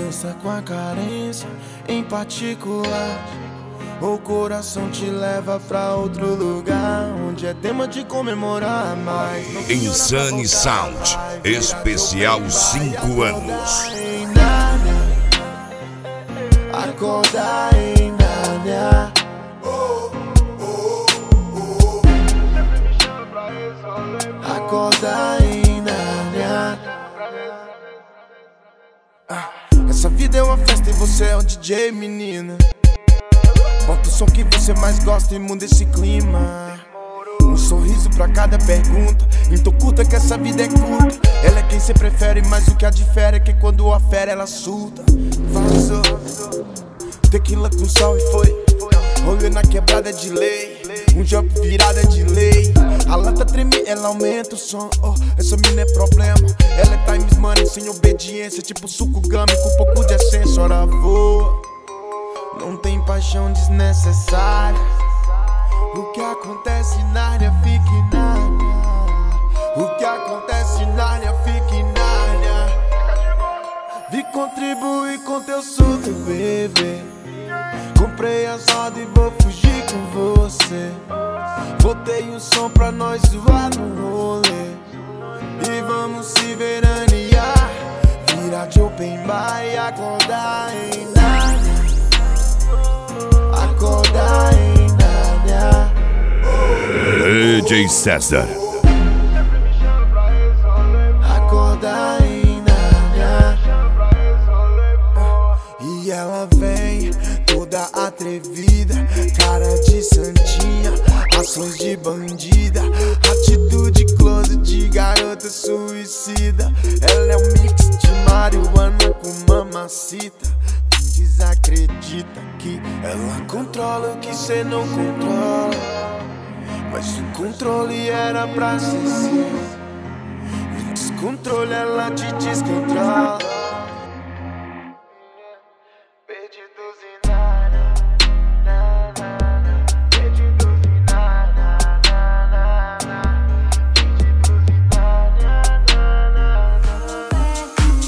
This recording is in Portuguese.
dança com a carência em particular. O coração te leva pra outro lugar, onde é tema de comemorar mais. Insane Sound, especial 5 anos. Acordar em Nárnia. Acordar em Nárnia. Essa vida é uma festa e você é um DJ, menina. Bota o som que você mais gosta e muda esse clima. Um sorriso pra cada pergunta. Então curta que essa vida é curta. Ela é quem cê prefere, mas o que a difere é que quando a fera ela surta. Vazou. Tequila com sal e foi. Rolê na quebrada de lei. Um jump virada de lei. A lata treme, ela aumenta o som. Oh, essa mina é problema. Ela é times money sem obediência. Tipo suco gummy com pouco de essência. Ora voa. Não tem paixão desnecessária. O que acontece na área fica em Nárnia. O que acontece na área fica em Nárnia. Vi contribuir com teu surto, bebê. Comprei as rodas e vou fugir com você. Botei o som pra nós zoar no rolê. E vamos se veranear. Virar de open bar e acordar em Nárnia. Acordar em Nárnia. DJ César. Acordar em Nárnia. E ela vem toda atrevida, cara de santinha, ações de bandida, atitude close de garota suicida. Ela é um mix de marihuana com mamacita. Desacredita que ela controla o que cê não controla, mas o controle era pra ser seu. No descontrole ela te descontrola.